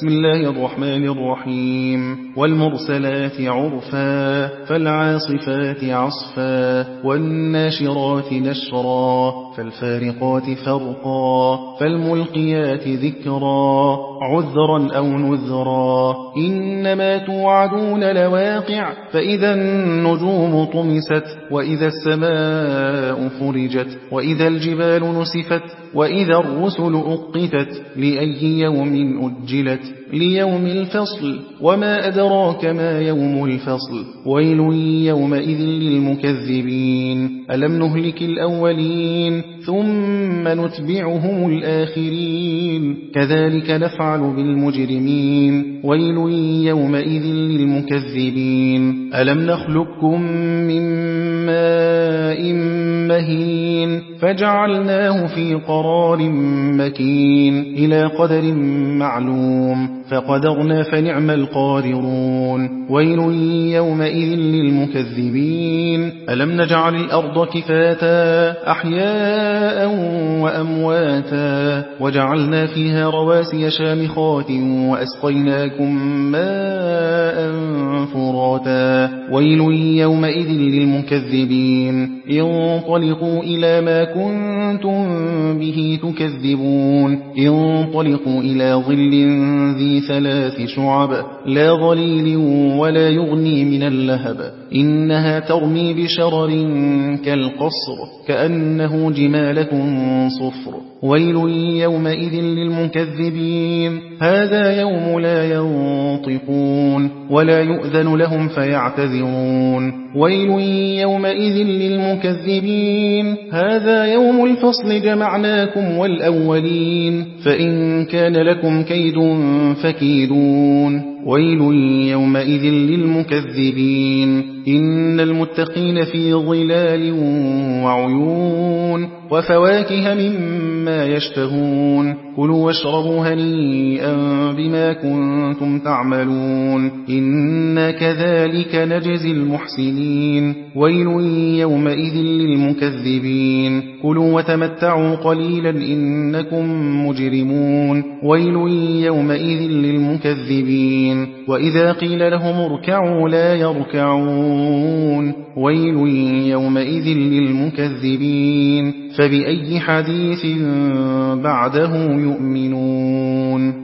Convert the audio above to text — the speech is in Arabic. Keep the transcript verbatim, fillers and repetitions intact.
بسم الله الرحمن الرحيم والمرسلات عرفا فالعاصفات عصفا والناشرات نشرا فالفارقات فرقا فالملقيات ذكرا عذرا أو نذرا إنما توعدون لواقع فإذا النجوم طمست وإذا السماء فرجت وإذا الجبال نسفت وإذا الرسل أقتت لأي يوم أجلت ليوم الفصل وما أدراك ما يوم الفصل ويل يومئذ للمكذبين ألم نهلك الأولين ثم نتبعهم الآخرين كذلك نفعل بالمجرمين ويل يومئذ للمكذبين ألم نخلقكم من ماء مهين فجعلناه في قرار مكين إلى قدر معلوم فقدرنا فنعم القادرون ويل يومئذ للمكذبين ألم نجعل الأرض كفاتا أحياء وأمواتا وجعلنا فيها رواسي شامخات وأسقيناكم ماء فراتا ويل يومئذ للمكذبين انطلقوا إلى ما كنتم به تكذبون انطلقوا إلى ظل ذي ثلاث شعب لا ظليل ولا يغني من اللهب إنها ترمي بشرر كالقصر كأنه جمالة صفر ويل يومئذ للمكذبين هذا يوم لا ينطقون ولا يؤذن لهم فيعتذرون ويل يومئذ للمكذبين هذا يوم الفصل جمعناكم والأولين فإن كان لكم كيد فكيدون ويل يومئذ للمكذبين إن المتقين في ظلال وعيون وفواكه مما يشتهون كلوا واشربوا هنيئا بما كنتم تعملون إنا كذلك نجزي المحسنين ويل يومئذ للمكذبين كلوا وتمتعوا قليلا إنكم مجرمون ويل يومئذ للمكذبين وإذا قيل لهم اركعوا لا يركعون ويل يومئذ للمكذبين فبأي حديث بعده يؤمنون